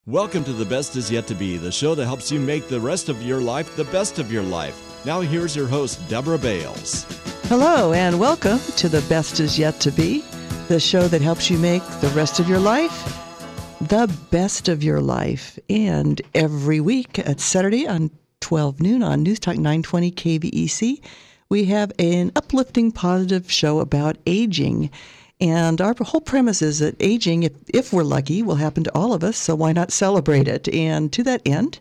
Welcome to The Best Is Yet to Be, the show that helps you make the rest of your life the best of your life. Now here's your host, Deborah Bales. Hello, and welcome to The Best Is Yet to Be, the show that helps you make the rest of your life the best of your life. And every week at Saturday on 12 noon on News Talk 920 KVEC, we have an uplifting, positive show about aging. And our whole premise is that aging, if we're lucky, will happen to all of us, so why not celebrate it? And to that end,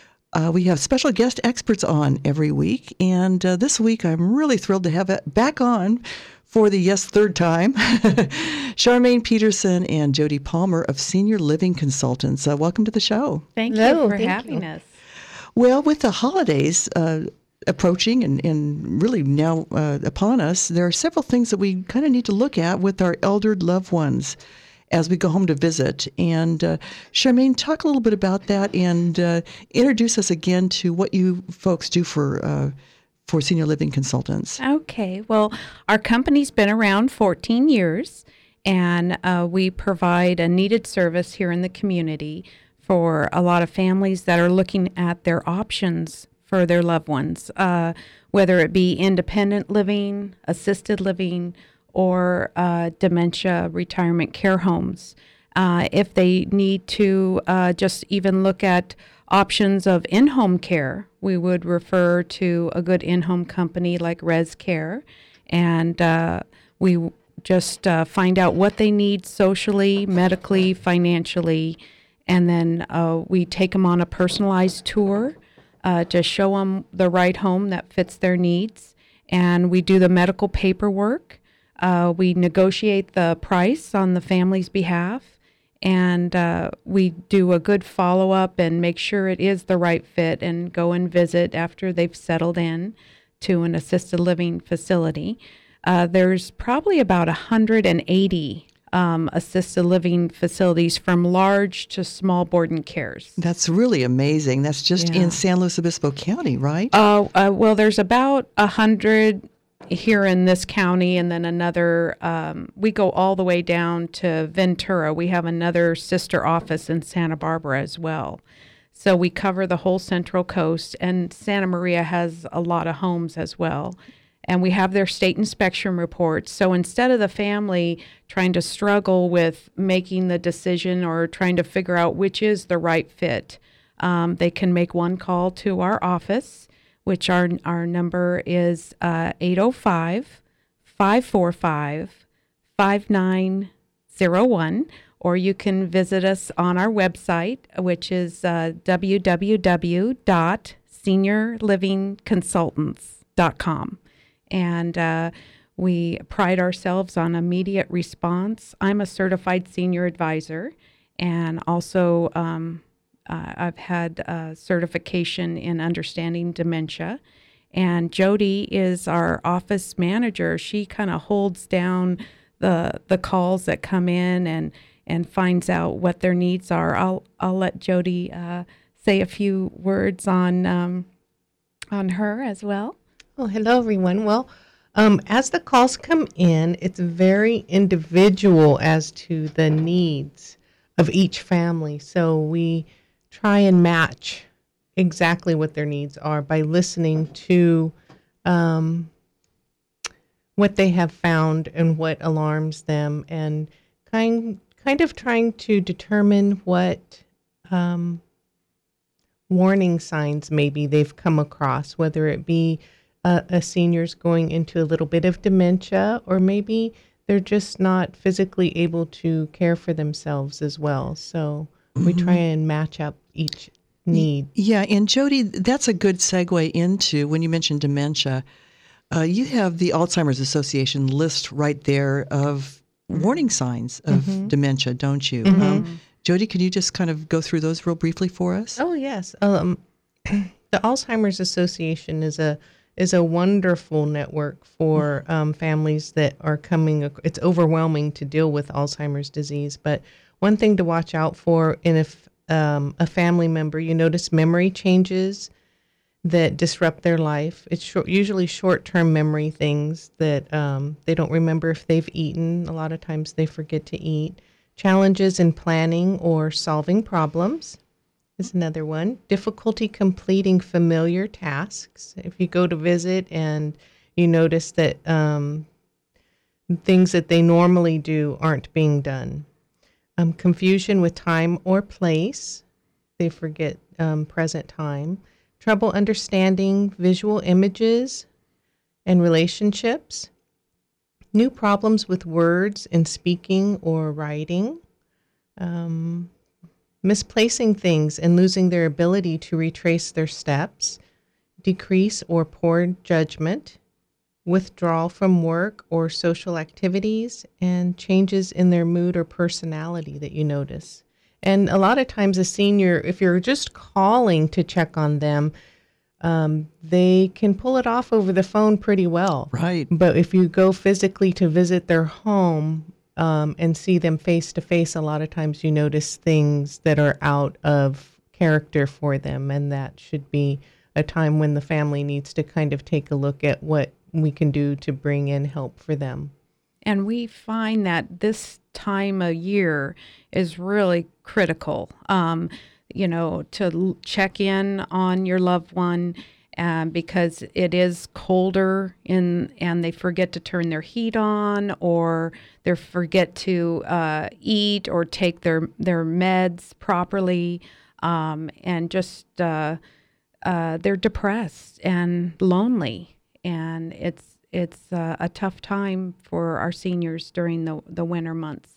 we have special guest experts on every week. And this week, I'm really thrilled to have it back on for the third time, Charmaine Peterson and Jody Palmer of Senior Living Consultants. Welcome to the show. Thank you for having us. Well, with the holidays approaching and really now upon us, there are several things that we kind of need to look at with our eldered loved ones as we go home to visit. And Charmaine, talk a little bit about that and introduce us again to what you folks do for Senior Living Consultants. Okay. Well, our company's been around 14 years, and we provide a needed service here in the community for a lot of families that are looking at their options for their loved ones, whether it be independent living, assisted living, or dementia retirement care homes. If they need to just even look at options of in-home care, we would refer to a good in-home company like ResCare, and we just find out what they need socially, medically, financially, and then we take them on a personalized tour to show them the right home that fits their needs. And we do the medical paperwork. We negotiate the price on the family's behalf. And we do a good follow-up and make sure it is the right fit and go and visit after they've settled in to an assisted living facility. There's probably about 180 assisted living facilities from large to small board and cares. That's really amazing. That's just in San Luis Obispo County, right? Well, there's about 100 here in this county, and then another, we go all the way down to Ventura. We have another sister office in Santa Barbara as well. So we cover the whole Central Coast, and Santa Maria has a lot of homes as well. And we have their state inspection reports. So instead of the family trying to struggle with making the decision or trying to figure out which is the right fit, they can make one call to our office, which our number is 805-545-5901. Or you can visit us on our website, which is www.seniorlivingconsultants.com. And we pride ourselves on immediate response. I'm a certified senior advisor, and also I've had certification in understanding dementia. And Jody is our office manager. She kind of holds down the calls that come in and finds out what their needs are. I'll let Jody say a few words on her as well. Well, hello, everyone. Well, as the calls come in, it's very individual as to the needs of each family. So we try and match exactly what their needs are by listening to what they have found and what alarms them, and kind of trying to determine what warning signs maybe they've come across, whether it be a senior's going into a little bit of dementia, or maybe they're just not physically able to care for themselves as well. So we try and match up each need. Yeah, and Jody, that's a good segue into when you mentioned dementia. You have the Alzheimer's Association list right there of warning signs of dementia, don't you? Jody, can you just kind of go through those real briefly for us? Oh, yes. The Alzheimer's Association is a wonderful network for families that are coming. It's overwhelming to deal with Alzheimer's disease, but one thing to watch out for in a family member, you notice memory changes that disrupt their life. It's usually short-term memory things that they don't remember if they've eaten. A lot of times they forget to eat. Challenges in planning or solving problems is another one. Difficulty completing familiar tasks. If you go to visit and you notice that things that they normally do aren't being done. Confusion with time or place. They forget present time. Trouble understanding visual images and relationships. New problems with words in speaking or writing. Misplacing things and losing their ability to retrace their steps. Decrease or poor judgment. Withdrawal from work or social activities, and changes in their mood or personality that you notice. And a lot of times a senior, if you're just calling to check on them, they can pull it off over the phone pretty well. Right. But if you go physically to visit their home and see them face to face, a lot of times you notice things that are out of character for them, and that should be a time when the family needs to kind of take a look at what we can do to bring in help for them. And we find that this time of year is really critical, to check in on your loved one because it is colder and they forget to turn their heat on, or they forget to eat or take their meds properly, and just they're depressed and lonely. And it's a tough time for our seniors during the winter months.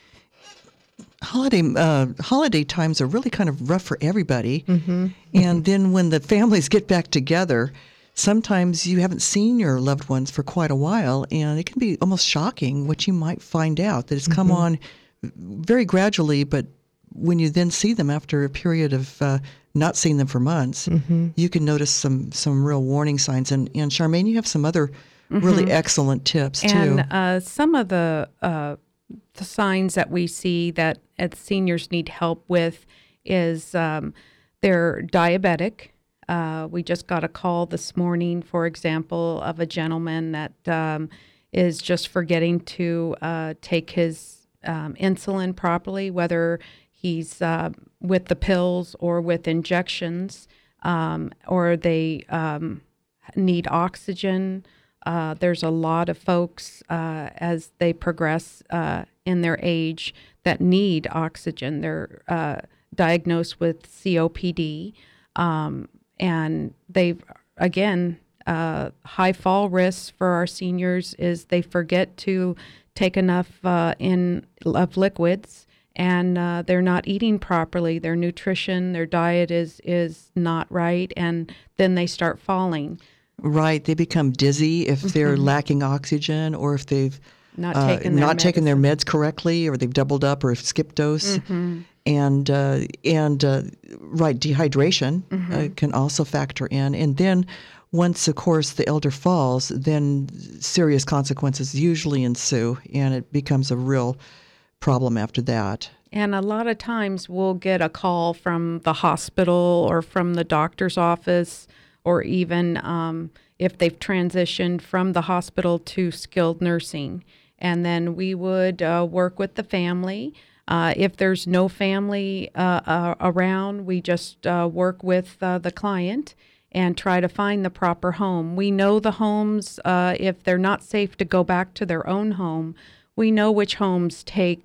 Holiday times are really kind of rough for everybody. Mm-hmm. And then when the families get back together, sometimes you haven't seen your loved ones for quite a while, and it can be almost shocking what you might find out, that it's come on very gradually, but when you then see them after a period of not seeing them for months, you can notice some real warning signs. And Charmaine, you have some other really excellent tips too. And some of the signs that we see that seniors need help with is they're diabetic. We just got a call this morning, for example, of a gentleman that is just forgetting to take his insulin properly, whether he's with the pills or with injections, or they need oxygen. There's a lot of folks as they progress in their age that need oxygen. They're diagnosed with COPD, and they've, again, high fall risks for our seniors is they forget to take enough of liquids, and they're not eating properly. Their nutrition, their diet is not right, and then they start falling. Right. They become dizzy if they're lacking oxygen, or if they've not taken their meds correctly, or they've doubled up or skipped dose. And dehydration can also factor in. And then once, of course, the elder falls, then serious consequences usually ensue, and it becomes a real problem after that. And a lot of times we'll get a call from the hospital or from the doctor's office, or even if they've transitioned from the hospital to skilled nursing. And then we would work with the family. If there's no family around, we just work with the client and try to find the proper home. We know the homes, if they're not safe to go back to their own home, we know which homes take,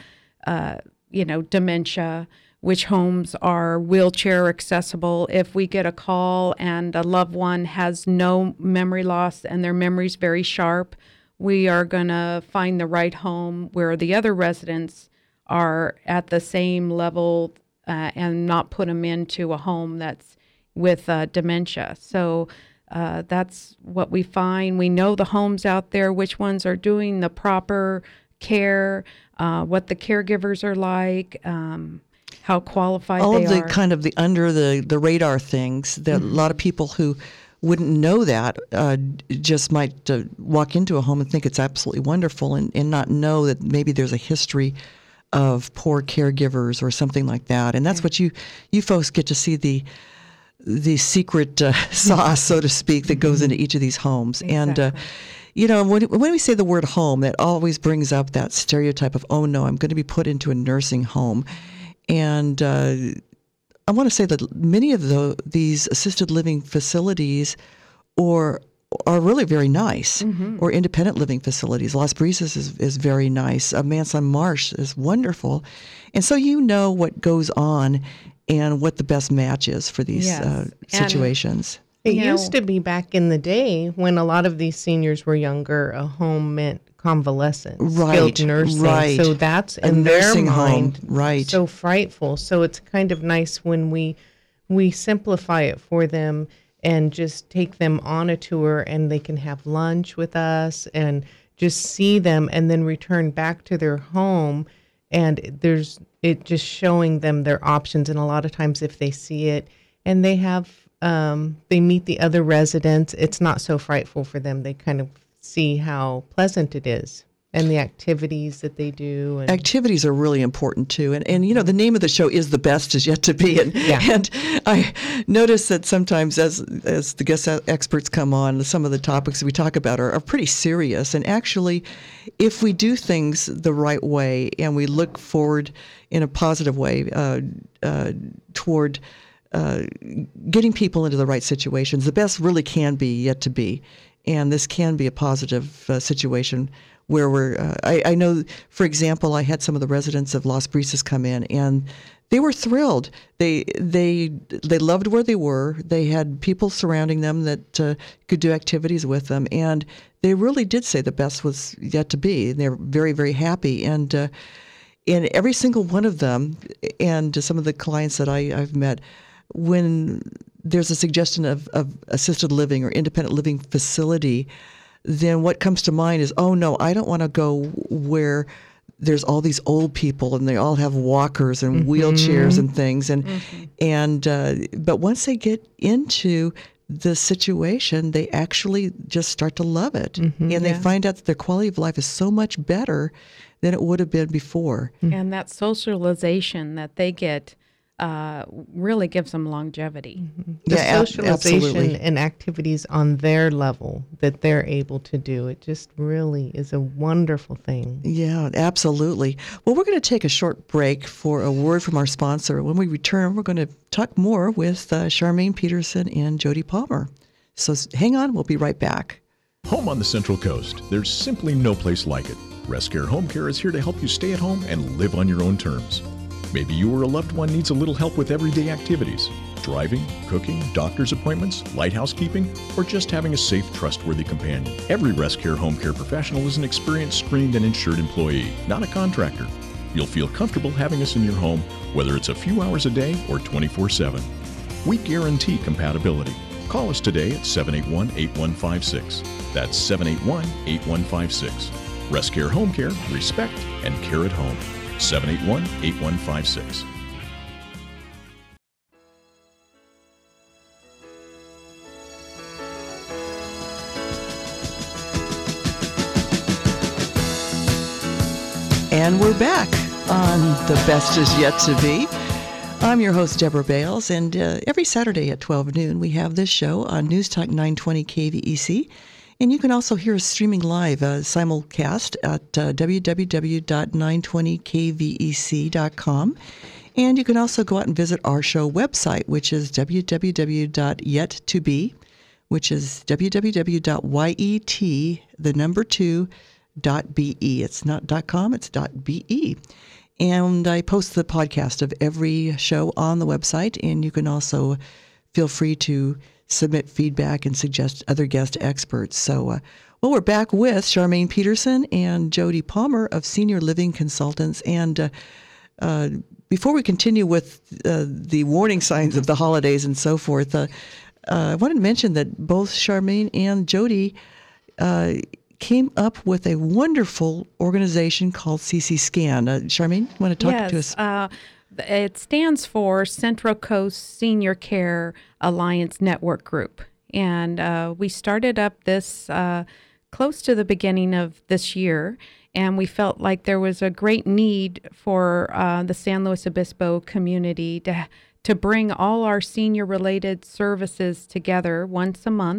dementia, which homes are wheelchair accessible. If we get a call and a loved one has no memory loss and their memory's very sharp, we are going to find the right home where the other residents are at the same level and not put them into a home that's with dementia. So that's what we find. We know the homes out there, which ones are doing the proper care, what the caregivers are like, how qualified all they of the are. kind of the under the radar things that a lot of people who wouldn't know that just might walk into a home and think it's absolutely wonderful, and not know that maybe there's a history of poor caregivers or something like that. And that's what you folks get to see, the secret sauce, so to speak, that goes into each of these homes. Exactly. when we say the word home, that always brings up that stereotype of, oh no, I'm going to be put into a nursing home. And I want to say that many of these assisted living facilities are really very nice, or independent living facilities. Las Brisas is very nice. Manson Marsh is wonderful. And so what goes on and what the best match is for these situations. It used to be back in the day when a lot of these seniors were younger, a home meant convalescence, skilled nursing. Right. So that's a in their nursing mind home, right? So frightful. So it's kind of nice when we simplify it for them and just take them on a tour, and they can have lunch with us and just see them, and then return back to their home. And it just showing them their options. And a lot of times if they see it and they have they meet the other residents, it's not so frightful for them. They kind of see how pleasant it is and the activities that they do. And activities are really important too. And the name of the show is The Best Is Yet to Be. And I notice that sometimes as the guest experts come on, some of the topics we talk about are pretty serious. And actually, if we do things the right way and we look forward in a positive way toward getting people into the right situations, the best really can be yet to be. And this can be a positive situation where I know, for example, I had some of the residents of Las Brisas come in, and they were thrilled. They loved where they were. They had people surrounding them that could do activities with them, and they really did say the best was yet to be. They're very, very happy. And every single one of them, and some of the clients that I've met, when there's a suggestion of assisted living or independent living facility, then what comes to mind is, oh no, I don't want to go where there's all these old people and they all have walkers and wheelchairs and things. But once they get into the situation, they actually just start to love it. And they find out that their quality of life is so much better than it would have been before. And that socialization that they get really gives them longevity. The socialization absolutely. and activities on their level that they're able to do, it just really is a wonderful thing. Yeah, absolutely. Well, we're going to take a short break for a word from our sponsor. When we return, we're going to talk more with Charmaine Peterson and Jody Palmer. So hang on, we'll be right back. Home on the Central Coast. There's simply no place like it. Rescare Home Care is here to help you stay at home and live on your own terms. Maybe you or a loved one needs a little help with everyday activities, driving, cooking, doctor's appointments, light housekeeping, or just having a safe, trustworthy companion. Every Rescare Home Care professional is an experienced, screened, and insured employee, not a contractor. You'll feel comfortable having us in your home, whether it's a few hours a day or 24/7. We guarantee compatibility. Call us today at 781-8156. That's 781-8156. Rescare Home Care, respect and care at home. 781-8156. And we're back on The Best Is Yet to Be. I'm your host, Deborah Bales, and every Saturday at 12 noon, we have this show on News Talk 920 KVEC. And you can also hear us streaming live, simulcast at www.920kvec.com. And you can also go out and visit our show website, which is www.yettobe, which is www.yet2.be. It's not .com, it's .be. And I post the podcast of every show on the website, and you can also feel free to submit feedback and suggest other guest experts. So, we're back with Charmaine Peterson and Jody Palmer of Senior Living Consultants. And before we continue with the warning signs of the holidays and so forth, I wanted to mention that both Charmaine and Jody came up with a wonderful organization called CC Scan. Charmaine, you want to talk to us? It stands for Central Coast Senior Care Alliance Network Group. And we started up this close to the beginning of this year, and we felt like there was a great need for the San Luis Obispo community to bring all our senior-related services together once a month.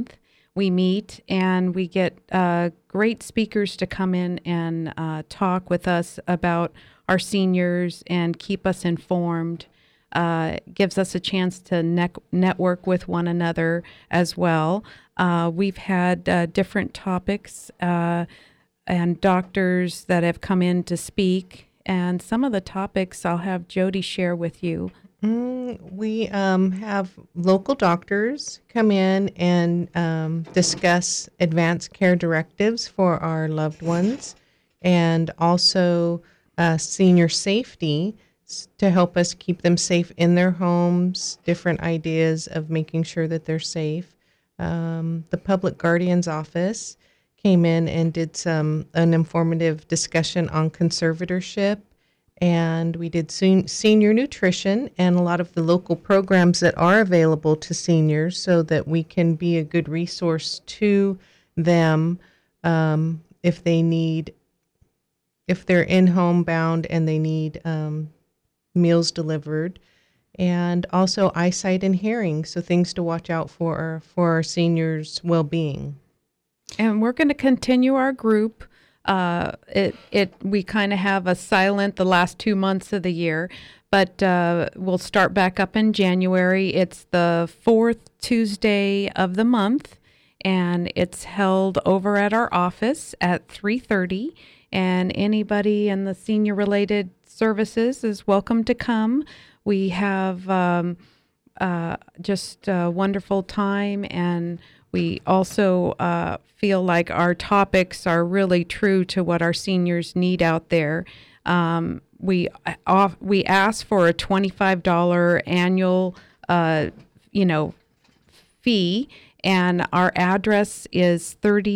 we meet and we get great speakers to come in and talk with us about our seniors and keep us informed. Gives us a chance to network with one another as well. We've had different topics and doctors that have come in to speak. And some of the topics I'll have Jody share with you. We have local doctors come in and discuss advanced care directives for our loved ones, and also senior safety to help us keep them safe in their homes, different ideas of making sure that they're safe. The Public Guardian's Office came in and did an informative discussion on conservatorship. And we did senior nutrition and a lot of the local programs that are available to seniors so that we can be a good resource to them if they're in homebound and they need meals delivered. And also eyesight and hearing, so things to watch out for our seniors' well-being. And we're going to continue our group. We kind of have a silent the last 2 months of the year, but we'll start back up in January. It's the 4th Tuesday of the month, and it's held over at our office at 3:30. And anybody in the senior-related services is welcome to come. We have just a wonderful time, and we also feel like our topics are really true to what our seniors need out there. We ask for a $25 annual, fee, and our address is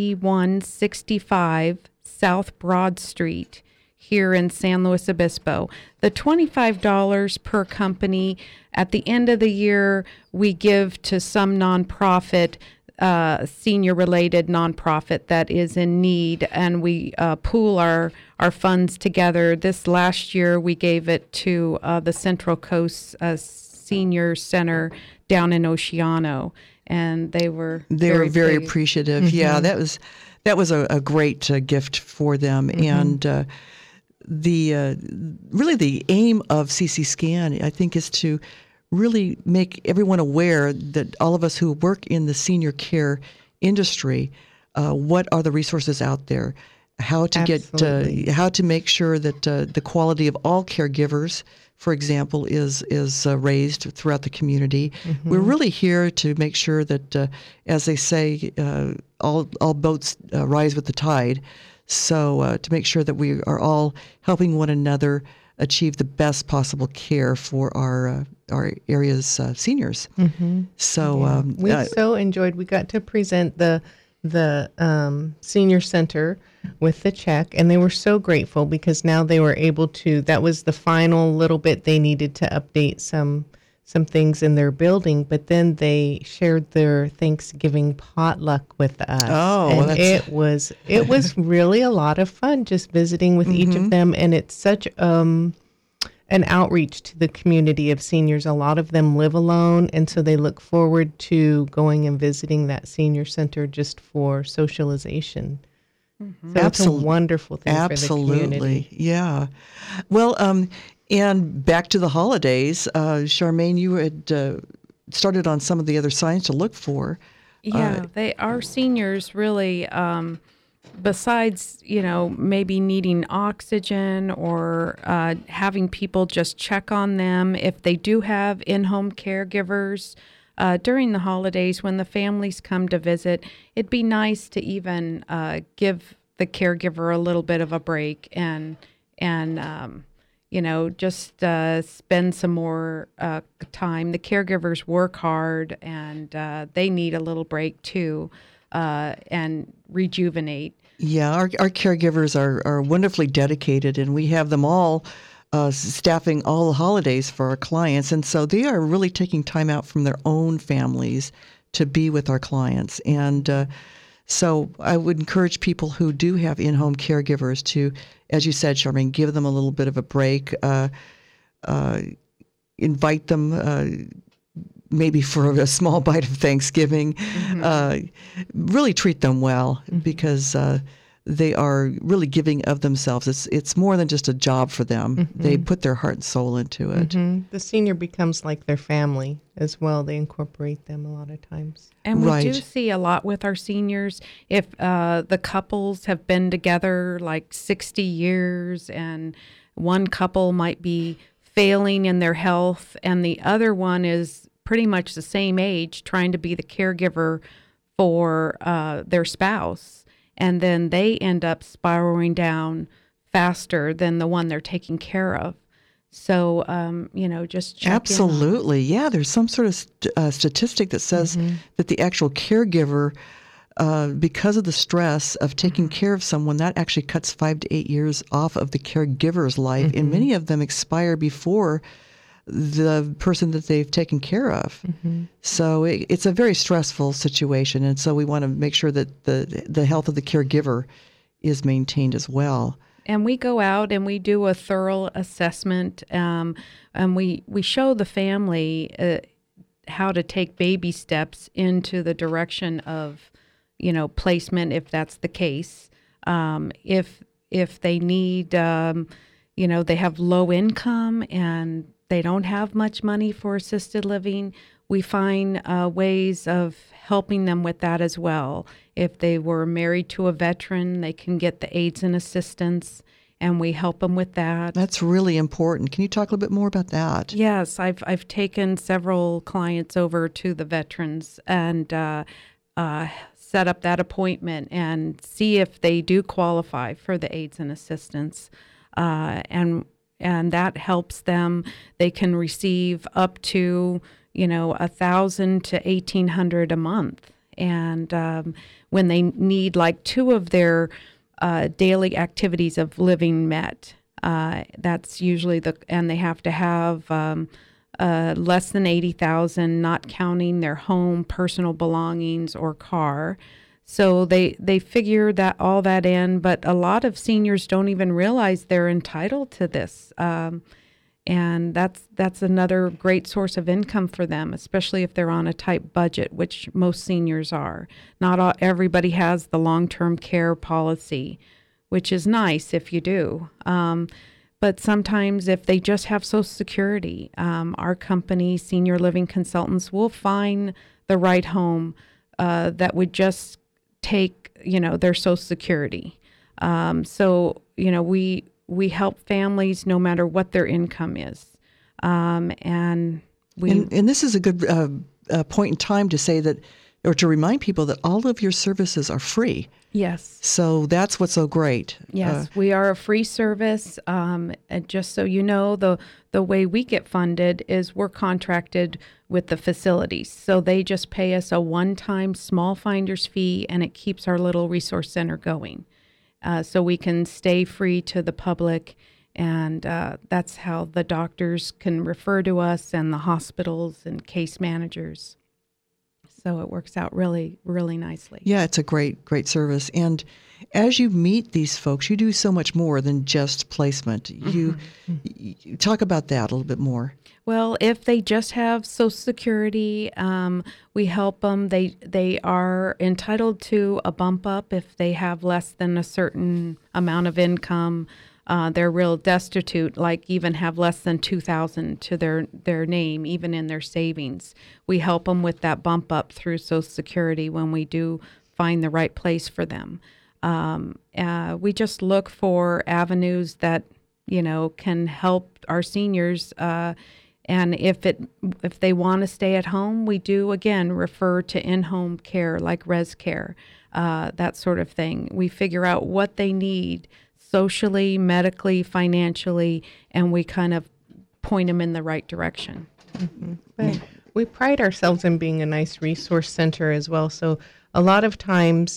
3165 South Broad Street here in San Luis Obispo. The $25 per company. At the end of the year, we give to some nonprofit, senior-related nonprofit that is in need, and we pool our funds together. This last year, we gave it to the Central Coast Senior Center down in Oceano, and they were very appreciative. Mm-hmm. Yeah, that was a great gift for them, mm-hmm. and really the aim of CC Scan, I think, is to really make everyone aware that all of us who work in the senior care industry, what are the resources out there, how to how to make sure that the quality of all caregivers, for example, is raised throughout the community. Mm-hmm. We're really here to make sure that, as they say, all boats rise with the tide. So to make sure that we are all helping one another achieve the best possible care for our area's seniors. Mm-hmm. So we so enjoyed. We got to present the senior center with the check, and they were so grateful because now they were able to. That was the final little bit they needed to update some things in their building, but then they shared their Thanksgiving potluck with us. Oh, and it was really a lot of fun just visiting with mm-hmm. each of them, and it's such an outreach to the community of seniors. A lot of them live alone, and so they look forward to going and visiting that senior center just for socialization. Mm-hmm. So it's a wonderful thing for the community. Yeah. Well, and back to the holidays, Charmaine, you had started on some of the other signs to look for. Yeah, our seniors really, besides, maybe needing oxygen or having people just check on them, if they do have in-home caregivers during the holidays when the families come to visit, it'd be nice to even give the caregiver a little bit of a break and just spend some more time. The caregivers work hard, and they need a little break too, and rejuvenate. Yeah, our caregivers are wonderfully dedicated, and we have them all staffing all the holidays for our clients. And so they are really taking time out from their own families to be with our clients. And so I would encourage people who do have in-home caregivers to, as you said, Charmaine, give them a little bit of a break, invite them, maybe for a small bite of Thanksgiving. Really treat them well because they are really giving of themselves. It's more than just a job for them. They put their heart and soul into it. The senior becomes like their family as well. They incorporate them a lot of times. And we do Right. see a lot with our seniors. If the couples have been together like 60 years and one couple might be failing in their health and the other one is pretty much the same age trying to be the caregiver for their spouse, and then they end up spiraling down faster than the one they're taking care of. So, just check in on- Absolutely. Yeah, there's some sort of statistic that says that the actual caregiver, because of the stress of taking care of someone, that actually cuts 5 to 8 years off of the caregiver's life. And many of them expire before the person that they've taken care of. So it's a very stressful situation. And so we want to make sure that the health of the caregiver is maintained as well. And we go out and we do a thorough assessment, and we show the family how to take baby steps into the direction of, placement if that's the case. If they need, they have low income and they don't have much money for assisted living, we find ways of helping them with that as well. If they were married to a veteran, they can get the aids and assistance, and we help them with that. That's really important. Can you talk a little bit more about that? Yes, I've taken several clients over to the veterans and set up that appointment and see if they do qualify for the aids and assistance, and that helps them. They can receive up to $1,000 to $1,800 a month, and when they need like 2 of their daily activities of living met, that's usually and they have to have less than $80,000, not counting their home, personal belongings, or car. So they figure that all that in, but a lot of seniors don't even realize they're entitled to this, and that's another great source of income for them, especially if they're on a tight budget, which most seniors are. Not everybody has the long-term care policy, which is nice if you do. But sometimes if they just have Social Security, our company, Senior Living Consultants, will find the right home that would just take, their Social Security. So, we help families no matter what their income is. And this is a good point in time to say that, or to remind people that all of your services are free. Yes. So that's what's so great. Yes, we are a free service. And just so you know, the way we get funded is we're contracted with the facilities. So they just pay us a one-time small finder's fee, and it keeps our little resource center going. So we can stay free to the public, and that's how the doctors can refer to us, and the hospitals and case managers. So it works out really, really nicely. Yeah, it's a great service. And as you meet these folks, you do so much more than just placement. You talk about that a little bit more. Well, if they just have Social Security, we help them. They are entitled to a bump up if they have less than a certain amount of income. They're real destitute, like even have less than $2,000 to their name, even in their savings. We help them with that bump up through Social Security when we do find the right place for them. We just look for avenues that can help our seniors. And if they want to stay at home, we do again refer to in-home care like res care, that sort of thing. We figure out what they need socially, medically, financially, and we kind of point them in the right direction. But we pride ourselves in being a nice resource center as well. So a lot of times,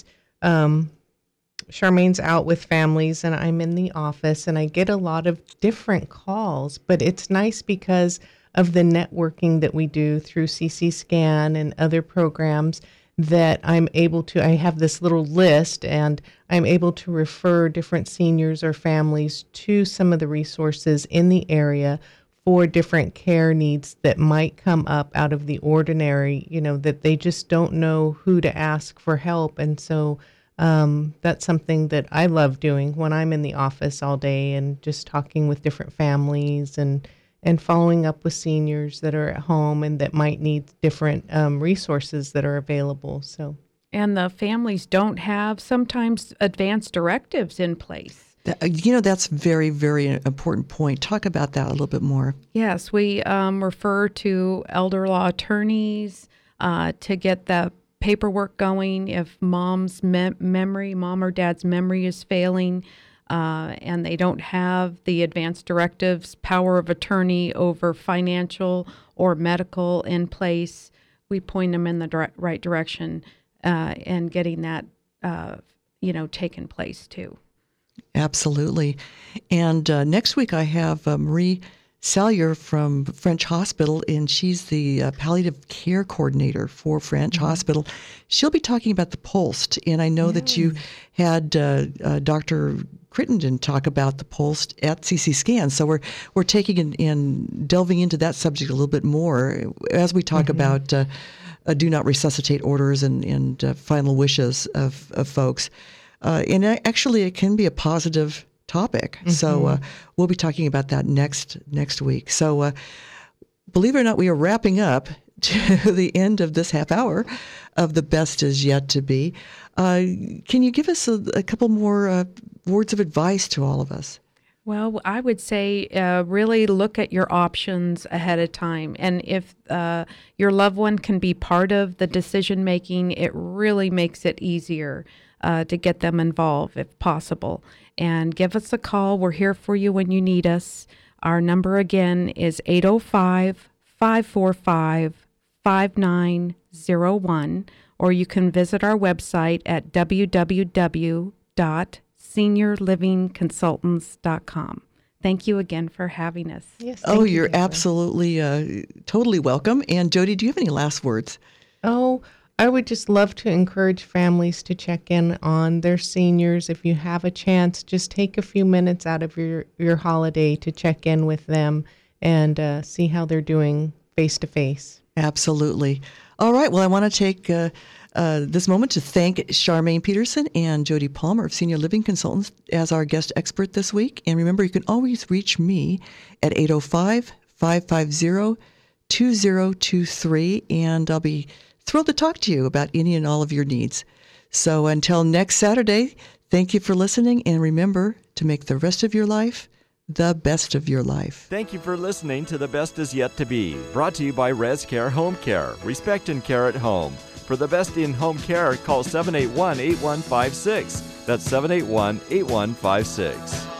Charmaine's out with families and I'm in the office and I get a lot of different calls, but it's nice because of the networking that we do through CC Scan and other programs that I have this little list and I'm able to refer different seniors or families to some of the resources in the area for different care needs that might come up out of the ordinary, that they just don't know who to ask for help. And so that's something that I love doing when I'm in the office all day and just talking with different families and following up with seniors that are at home and that might need different resources that are available. And the families don't have sometimes advanced directives in place. That's very, very important point. Talk about that a little bit more. Yes, we refer to elder law attorneys to get the paperwork going if mom's mom or dad's memory is failing and they don't have the advanced directives, power of attorney over financial or medical in place. We point them in the right direction and getting that, taken place too. Absolutely. And next week I have Marie Salyer from French Hospital, and she's the palliative care coordinator for French Hospital. She'll be talking about the pulse, and I know that you had Dr. Crittenden talk about the pulse at CC Scan. So we're taking and delving into that subject a little bit more as we talk about do not resuscitate orders and final wishes of folks. And actually, it can be a positive topic. So we'll be talking about that next week. So believe it or not, we are wrapping up to the end of this half hour of The Best Is Yet to Be. Can you give us a couple more words of advice to all of us? Well, I would say really look at your options ahead of time. And if your loved one can be part of the decision making, it really makes it easier to get them involved if possible. And give us a call. We're here for you when you need us. Our number again is 805-545-5901, or you can visit our website at www.seniorlivingconsultants.com. Thank you again for having us. Yes. You're absolutely, totally welcome. And Jody, do you have any last words? I would just love to encourage families to check in on their seniors. If you have a chance, just take a few minutes out of your holiday to check in with them and see how they're doing face to face. Absolutely. All right. Well, I want to take this moment to thank Charmaine Peterson and Jody Palmer of Senior Living Consultants as our guest expert this week. And remember, you can always reach me at 805-550-2023, and I'll be thrilled to talk to you about any and all of your needs. So until next Saturday, thank you for listening, and remember to make the rest of your life the best of your life. Thank you for listening to The Best Is Yet to Be, brought to you by ResCare Home Care. Respect and care at home. For the best in home care, call 781-8156. That's 781-8156.